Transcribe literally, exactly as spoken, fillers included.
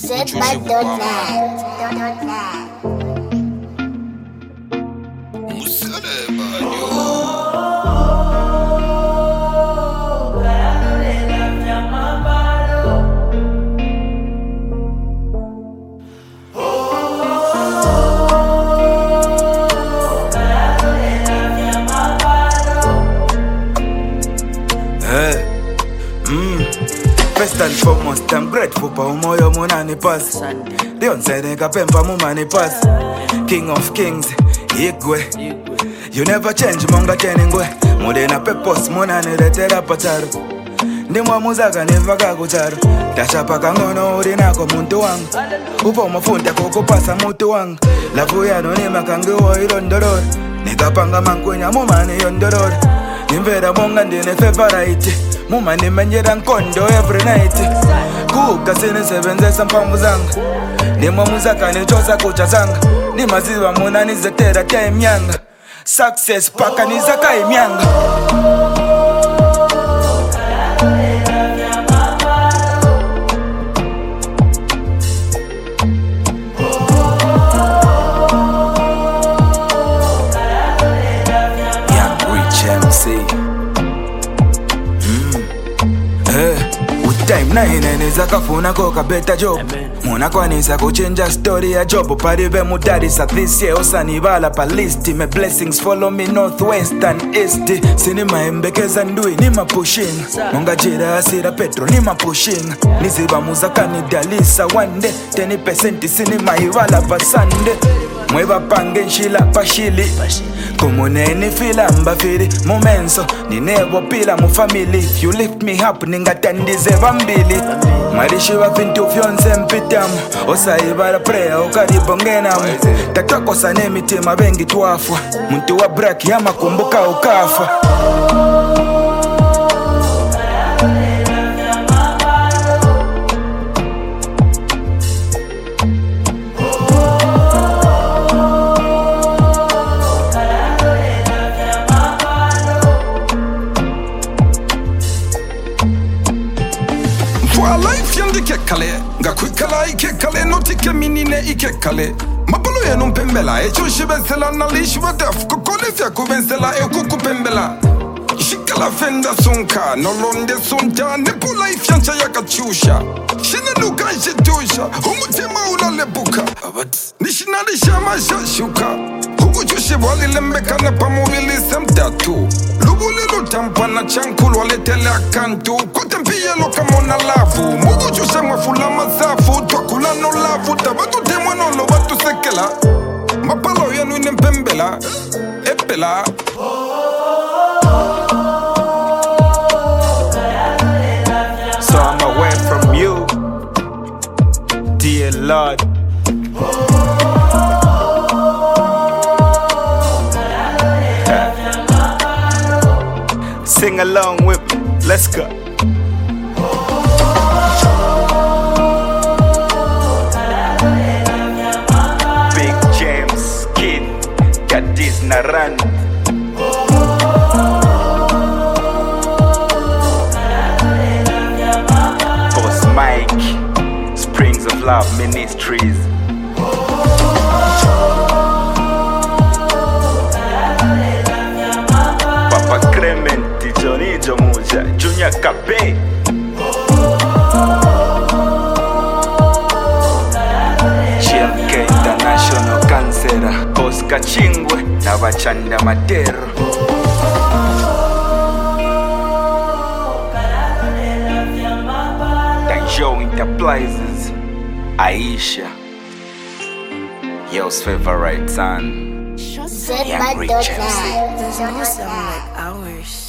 First and foremost, I'm grateful for umoyo munani pass. Dionse nigga pemba mumani pass. King of kings, igwe. You never change monga teningwe. Mudena pepos munani letera pataru. Ndimwa muzaka nivaga kutaru. Tashapa kangono urinako muntu wangu. Upo mafunde kukupasa mutu wangu. Lafu ya nonima kangiwo ilondoror. Nikapanga mankwenya mumani yondoror. Nimvera monga ndine favorite. Muma nimenyera nkondo every night. Kuka sini sebenzesa mpamvu zanga. Nima muzaka nichosa kucha zanga. Nima ziva muna nizetera kia imyanga. Success paka nizaka imyanga. Young Rich M C. Time na ineneza kafuna koka better job. Muna kwanisa kuchenja story ya job. Parive mudarisa this year osanibala pa list. Me blessings follow me northwest and east. Sini maembekeza ndui ni mapushing. Monga jira asira petro ni mapushing. Niziba muzaka ni dalisa one day. ten percent sini maivala pa Sunday. Mweba pange nshila pa shili. Kumune ni fila mbafiri momenso. Ni nebo pila mu family. If you lift me up ninga tendize vambili. Marishi wa fintu fyonse mpitamu. Osa ibara prayer ukaribongenamu. Tatako sane mitima bengi tuafwa. Muntu wa braki ya makumbuka ukafa. Life yandi kekale, nga kwikala ikekale, notike minine ikekale. Mapalo ya numpembela, echo shibesela na lishwa daf, kukole fya kubensela e kukupembela. Shikala fenda sunka, nolonde sunta, nepo life yancha yakachusha. Shina nuka nshidusha, humutema ulalebuka. Nishinali shama shashuka, huku chushe wali lembeka na pamuvili semtatu. Lubule lutampa na chankulu waletele akantu. Kutempia loka mona lafu, mugu chushe mwafula masafu. Twakula no lafu, tabatu temwa no lo batu sekela. Mapalo yanu inempembela, epela. So I'm away from you, dear Lord. Sing along with me, let's go. Big James, Kid, got this naran. Boss Mike, Springs of Love Ministries. Papa Clement, Johnny Jomuja, Junior Cape. G M K International Cancer, Oscar Chingwe, Navachanda Matero. Danjo Enterprises, Aisha, Yo's favorite son, Young Rich M C. There's no sound like ours.